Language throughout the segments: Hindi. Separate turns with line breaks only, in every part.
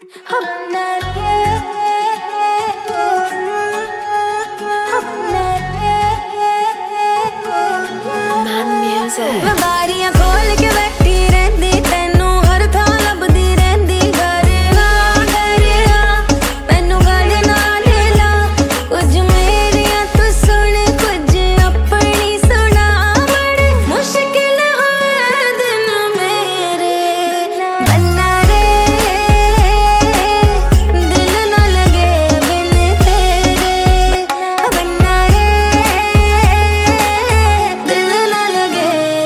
मैं बारियां खोल के बैठी रहंदी तैनू हर थां लभदी रहंदी घरिया मैनू गल नाल ला कुछ मेरियां तू सुन कुछ अपनी सुना बड़े मुश्किल होए दिन मेरे बन्ना रे दिल ना लगे बिन तेरे बन्ना रे दिल ना लगे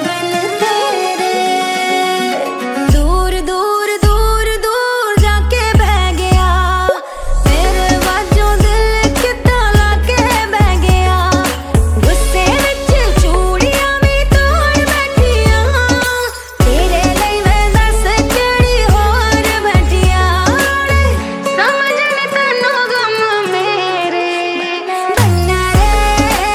दूर दूर दूर दूर जाके बह गया मेरे बाजों दिल कितना लाके बह गया गुस्से विच चूड़ियां भी तोड़ बैठिया तेरे लिए मैं दस केड़ी होर बैठिया समझ नहीं तैनू गम मेरे बन्ना रे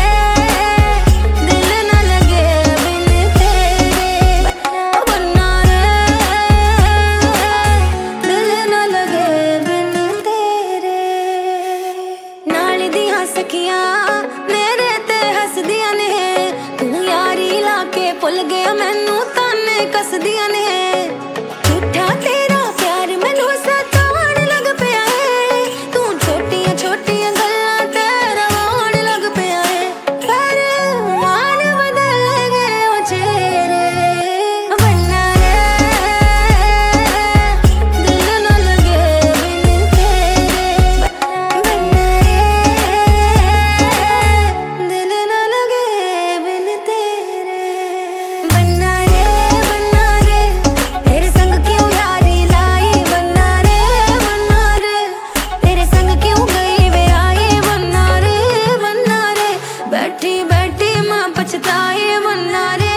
दिल ना लगे बिन तेरे बन्ना रे दिल ना लगे बिन तेरे नाल दियां सखियां मेरे ते हसदियां ने तू यारी लाके भुल गया मैनू ताने कसदियां ने झूठा तेरा प्यार मैनू सताउण लग पिया है तू छोटियां छोटियां गल्लां ते रवाउण लग पिया है पर मान बदल गए ओ चेहरे बन्ना रे दिल ना लगे बिन तेरे बन्ना रे दिल ना लगे बिन तेरे बन्ना रे तेरे संग क्यों यारी लाई बन्ना रे तेरे संग क्यों गई वे आई बन्ना रे बैठी बैठी मां पछताए बन्ना रे